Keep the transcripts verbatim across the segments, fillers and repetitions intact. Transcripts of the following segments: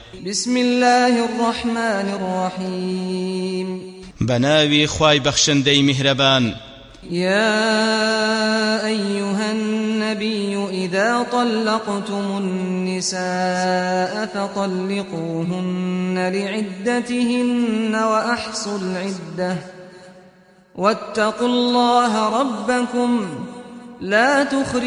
بسم الله الرحمن الرحيم بناوي خواي بخشندي مهربان. يا أيها النبي إذا طلقتم النساء فطلقوهن لعدتهن وأحصوا العدة واتقوا الله ربكم لا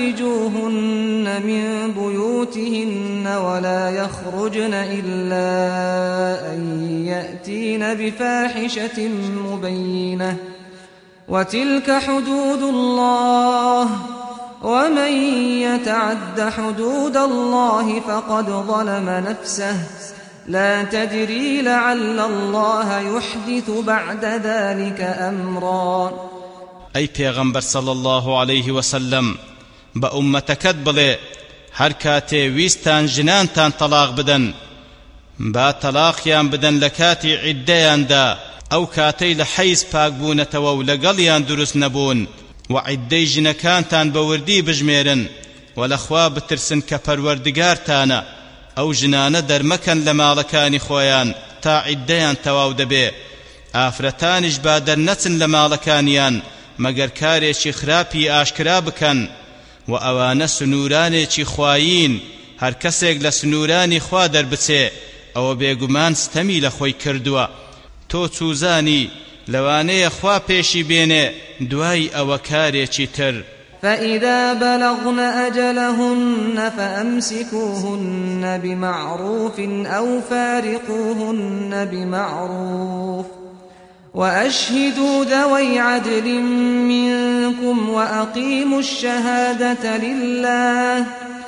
تخرجوهن من بيوتهن ولا يخرجن إلا أن يأتين بفاحشة مبينة وتلك حدود الله ومن يتعد حدود الله فقد ظلم نفسه لا تدري لعل الله يحدث بعد ذلك أمرا. أي پیغمبر صلى الله عليه وسلم بأمتكت بلي هر كاتي ويستان جنانتان طلاق بدن با طلاقيان بدن لكاتي عديان دا أو كاتي لحيز پاكبونتوا ولقليان درس نبون وعدي جنكانتان بوردي بجميرن ولخوا بترسن كپروردگارتانا أو جنان درمكن لمالكان خويان تا عديان تواو دبي آفرتانش بادر نتن لمالكانيان مگر کارێکی خراپی ئاشکرا بکەن و ئەوانە سنوورانێکی خوایین هەر کەسێک لە سنوورانی خوا دەربچێ ئەوە بێگومان ستەمی لە خۆی کردووە تۆ چوزانی لەوانەیە خوا پێشی بێنێ دوای ئەوە کارێکی تر. فإذا بلغن أجلهن فأمسكوهن بمعروف أو فارقوهن بمعروف وأشهدوا ذوي عدل منكم وأقيموا الشهادة لله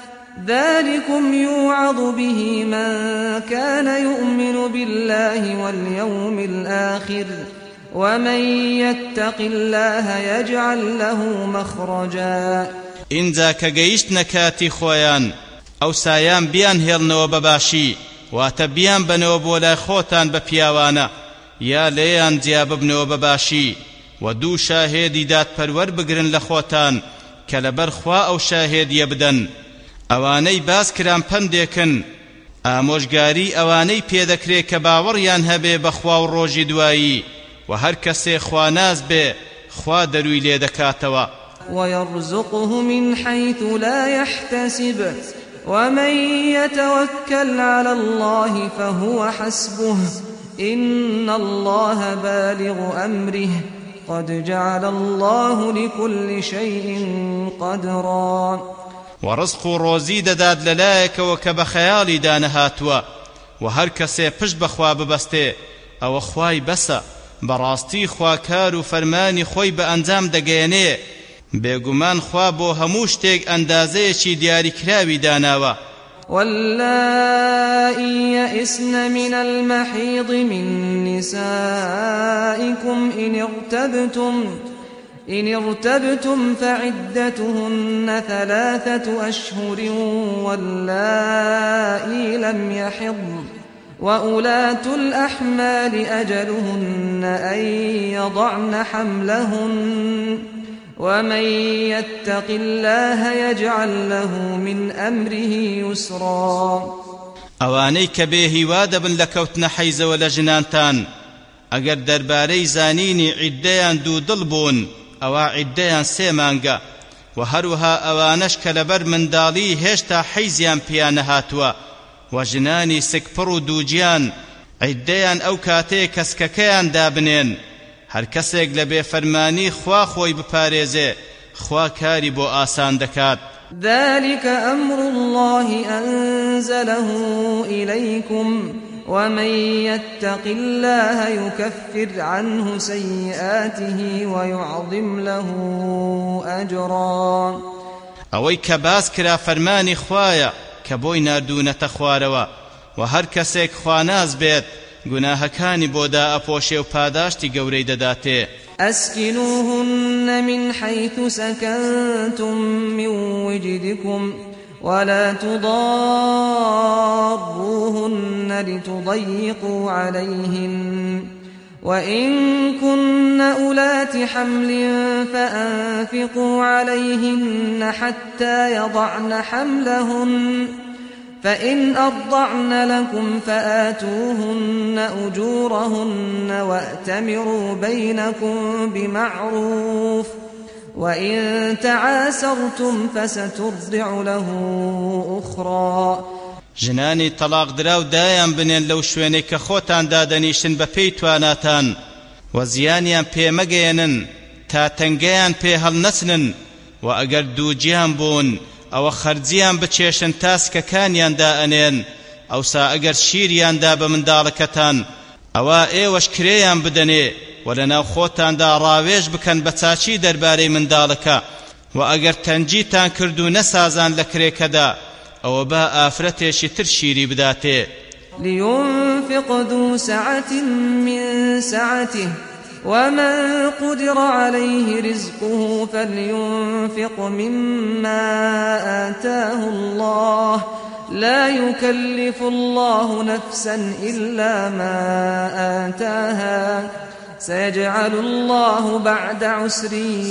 ذلكم يوعظ به من كان يؤمن بالله واليوم الآخر ومن يتق الله يجعل له مخرجا. إنزا كجيشت نكاتي خويان أو سايان بيان هيلنو بباشي واتبيان بنو بولا خوتان ببياوانا یا لیان جیاب بنو بباشی و دو شاهدی داد پرور بگرن لخوتان که لبر خوا او شاهد یبدن اوانەی باس کران پندێکن ئامۆژگاری ئەوانەی پێدەکرێ کە باوەڕیان هەبێ بەخوا و ڕۆژی دوایی و هەر کەسێ خواناز بێ خوا دەروی لێ دەکاتەوە. ويرزقه من حيث لا يحتسب ومن يتوكل على الله فهو حسبه إن الله بالغ أمره قد جعل الله لكل شيء قدرا. ورزق روزي داد للايك وكبخيالي دانهاتوا وهر كسي پشت بخوا ببسته او خواي بسا براستي خوا كارو فرماني خوي بانزام دگينه بيگومان خوا بو هموش تيگ اندازه چي دياري كراوي داناوا. واللائي يئسن من المحيض من نسائكم إن ارتبتم إن ارتبتم فعدتهن ثلاثة أشهر واللائي لم يحضن وأولاة الأحمال أجلهن أن يضعن حملهن ومن يتق الله يجعل له من أمره يسرا. ئەوانەی کە بێهیوا دەبن لە کەوتنە حەیزەوە لە ژنانتان ئەگەر دەربارەی زانینی عیددەیان دوو دڵ بوون ئەوە عیددەیان سێ مانگە و هەروەها ئەوانەش کە لەبەر منداڵی هێشتا حەیزیان پێیان نەهاتووە و ژنانی سکپڕ و دووجیان عیددەیان ئەو کاتەیە کەسکەکەیان دابنێن هەر کەسێک لە بێفەرمانی خوا خۆی بپارێزێ خوا کاری بۆ ئاسان دەکات. ذلك أمر الله أنزله إليكم ومن يتق الله يكفر عنه سيئاته ويعظم له أجرا. أوي كباس كرا فرماني خوايا كبوي ناردونة خواروا وهر كسيك خواناز بيت گوناهەکانی بۆ دائەپۆشێ و پاداشتی گەورەی دەداتێ. أسكنوهن من حيث سكنتم من وجدكم ولا تضاروهن لتضيقوا عليهن وإن كن أولات حمل فأنفقوا عليهن حتى يضعن حملهن فإن أرضعن لكم فآتوهن أجورهن وأتمروا بينكم بمعروف وإن تعاسرتم فسترضع له أخرى. ژنانی تەلاق دراو دایان بنێن لەو شوێنەی کە خۆتان دادەنیشن بە پێی تواناتان و زیانیان پێمەگەێنن تا تەنگەیان پێ هەڵنەچنن و ئەگەر دووجیان بوون ئەوە خەرجیان بچێشن تاسکەکانیان دائەنێن ئەوسا ئەگەر شیریاندا بە منداڵەکەتان ئەوە ئێوەش کرێیان بدەنێ و لەناو خۆتاندا ڕاوێژ بکەن بە چاچی دەربارەی منداڵەکە و ئەگەر تەنجیتان کرد و نەسازان لە کرێکەدا ئەوە با ئافرەتێکی تر شیری بداتێ. لينفق ذو سعة من سعته ومن قدر عليه رزقه فلينفق مما آتاه الله لا يكلف الله نفسا إلا ما آتاها سيجعل الله بعد عسر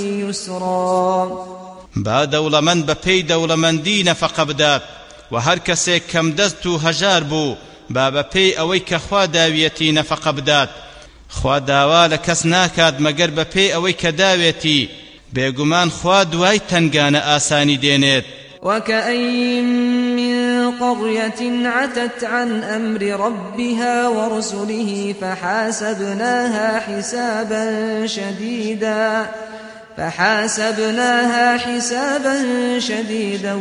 يسرا. با دەوڵەمەند بە پێی دەوڵەمەندی نەفەقە بدات و هەر کەسێک کەم دەست و هەژار بوو با بە پێی ئەوەی کە خوا داویەتی نەفەقە بدات. خوا داوا لە کەس ناکات مەگەر بە پێی ئەوەی کە داوێتی، بێگومان خوا دوای تەنگانە ئاسانی دێنێت. وكأين من قرية عتت عن أمر ربها ورسله فحاسبناها حسابا شديدا فحاسبناها حسابا شديدا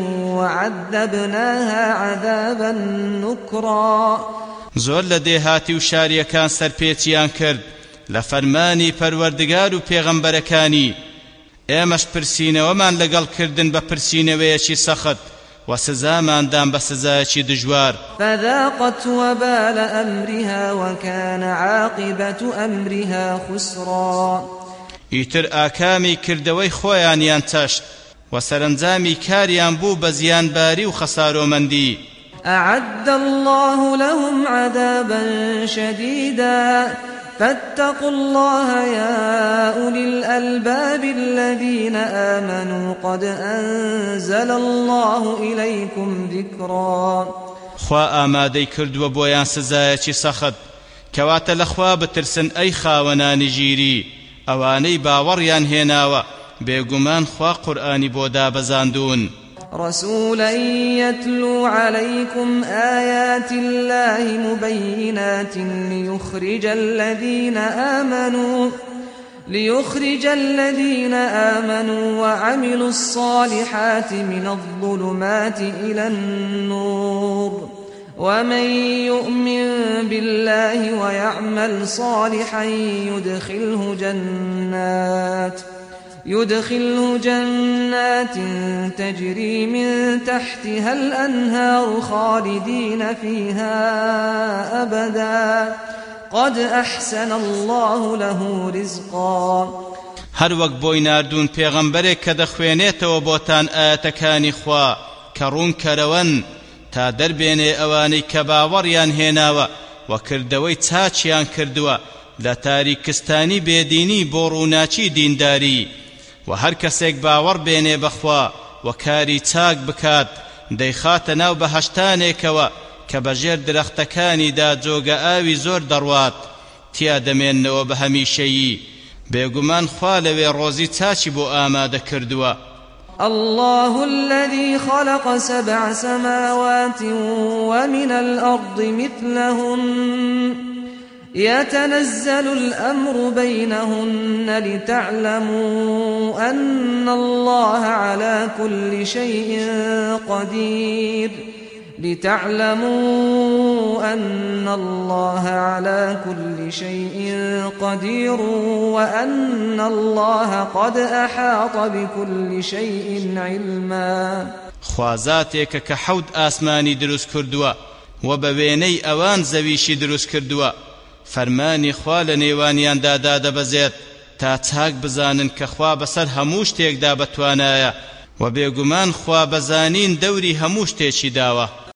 وعذبناها عذابا نكرا. زۆر لە دێهاتی و شاریەکان سەرپێچیان کرد لە فەرمانی پەروەردگار و پێغەمبەرەکانی، ئێمەش پرسینەوەمان لەگەڵ کردن بە پرسینەوەیەکی سەخت و سزاماندان بە سزایەکی دژوار. فذاقت وبال أمرها وكان عاقبة أمرها خسرا. ئیتر ئاکامی کردەوەی خۆیانیان چەشت و سەرنجامی کاریان بوو بە زیانباری و خەسارۆمەندی. أعد الله لهم عذابا شديدا فاتقوا الله يا أولي الألباب الذين آمنوا قد أنزل الله إليكم ذكرا. خوا آمادەی کردووە بۆیان سزایەکی سەخت، کەواتە لە خوا بترسن ئەی خاوەنانی ژیری ئەوانەی باوەڕیان هێناوە، بێگومان خوا قورئانی بۆ دابەزاندوون. رسولا يتلو عليكم آيات الله مبينات ليخرج الذين آمنوا ليخرج الذين آمنوا وعملوا الصالحات من الظلمات إلى النور ومن يؤمن بالله ويعمل صالحا يدخله جنات يدخله جنات تجري من تحتها الأنهار خالدين فيها أبدا قد أحسن الله له رزقا. هر وەک بۆی ناردوون پێغەمبەرێک کە دەخوێنێتەوە بۆتان ئاەتەکانی خوا کە ڕوون کەرەوەن تا دەربێنێ ئەوانەی کە باوەڕیان هێناوە و کردەوەی چاچیان کردووە لە تاریکستانی بێدینی بۆ ڕووناچی دینداری، و هەر کەسێک باوەڕ بێنێ بەخوا و کاری چاک بکات دەیخاتە ناو بەهەشتانێکەوە کە بەژێر درەختەکانیدا جۆگە ئاوی زۆر دەڕوات، تیا دەمێننەوە بە هەمیشەیی. بێگومان خوا لەوێ ڕۆزی چاچی بۆ ئامادە کردووە. الله الذي خلق سبع سماوات ومن الأرض مثلهن يتنزل الأمر بينهن لتعلموا أن الله على كل شيء قدير لتعلموا أن الله على كل شيء قدير وأن الله قد أحاط بكل شيء علما. خوازاتێکە کە حەوت ئاسمانی دروست کردووە و بە وێنەی ئەوان زەویشی دروست کردووە، فەرمانی خوا لە نێوانیاندا دادەبەزێت تا چاک بزانن کە خوا بەسەر هەموو شتێکدا بەتوانایە و بێگومان خوا بەزانین دەوری هەموو شتێکی داوە.